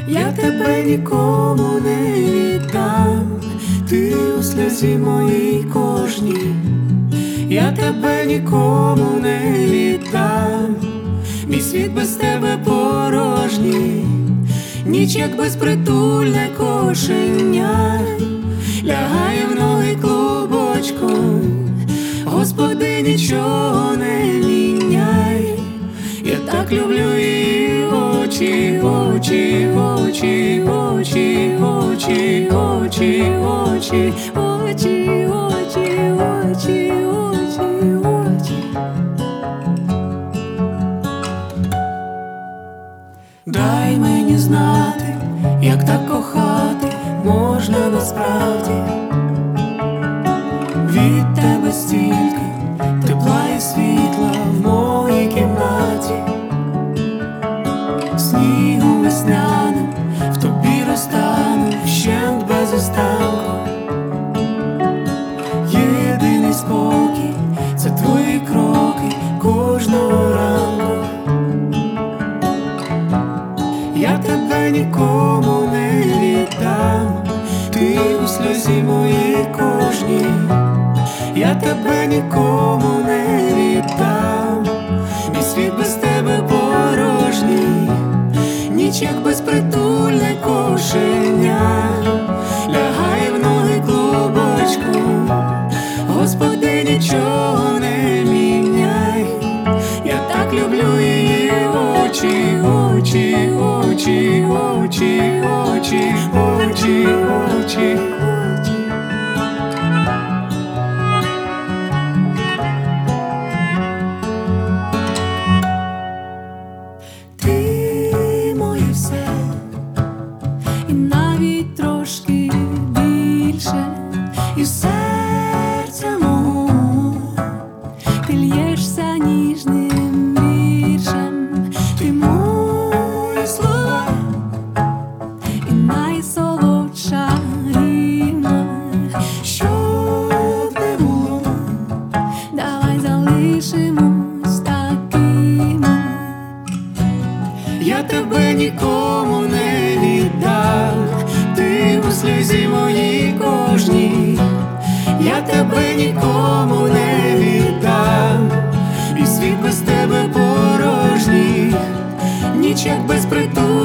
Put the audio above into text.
Я тебе нікому не віддам, ти у сльозі моїй кожній. Я тебе нікому не віддам, мій світ без тебе порожній. Ніч як безпритульне кошеня лягає в ноги клубочком. Господи, нічого не міняй, я так люблю її очі, очі, очі, очі, очі, очі, очі, очі, очі, очі, очі, очі. Дай мені знати, як так кохати можна насправді. Від тебе стільки тепла і світла в моїй кімнаті. Снігом весняним в тобі розтану вщент без останку. Єдиний спокій — це твої кроки кожного ранку. Я тебе нікому не віддам, ти у сльозі моїй кожній. Я тебе нікому не віддам, мій світ без тебе порожній. Ніч як безпритульне кошеня лягає в ноги клубочком. Господи, нічого не міняй, я так люблю її очі, очі, очі, очі, очі, очі, очі. Ти моє все, і навіть трошки більше, і в серця мого ти л'єшся ніжним віршем. Ти мої слова і найсолодша ріма. Щоб не було, давай залишимось такими. Я тебе нікому не віддам, ти у сльозі моїй кожній. Я тебе нікому не віддам, мій світ без тебе порожній. Ніч як безпритульне